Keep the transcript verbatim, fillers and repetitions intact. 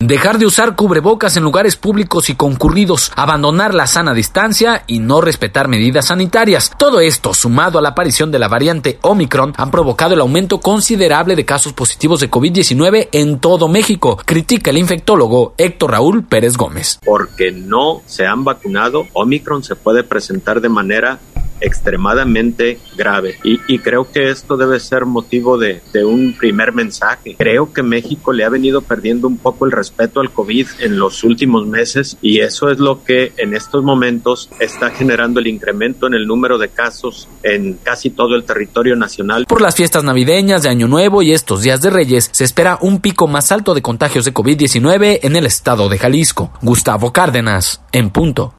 dejar de usar cubrebocas en lugares públicos y concurridos, abandonar la sana distancia y no respetar medidas sanitarias. Todo esto, sumado a la aparición de la variante Omicron, han provocado el aumento considerable de casos positivos de covid diecinueve en todo México, critica el infectólogo Héctor Raúl Pérez Gómez. Porque no se han vacunado, Omicron se puede presentar de manera extremadamente grave y, y creo que esto debe ser motivo de, de un primer mensaje. Creo que México le ha venido perdiendo un poco el respeto al COVID en los últimos meses y eso es lo que en estos momentos está generando el incremento en el número de casos en casi todo el territorio nacional. Por las fiestas navideñas de Año Nuevo y estos días de Reyes se espera un pico más alto de contagios de covid diecinueve en el estado de Jalisco. Gustavo Cárdenas, en punto.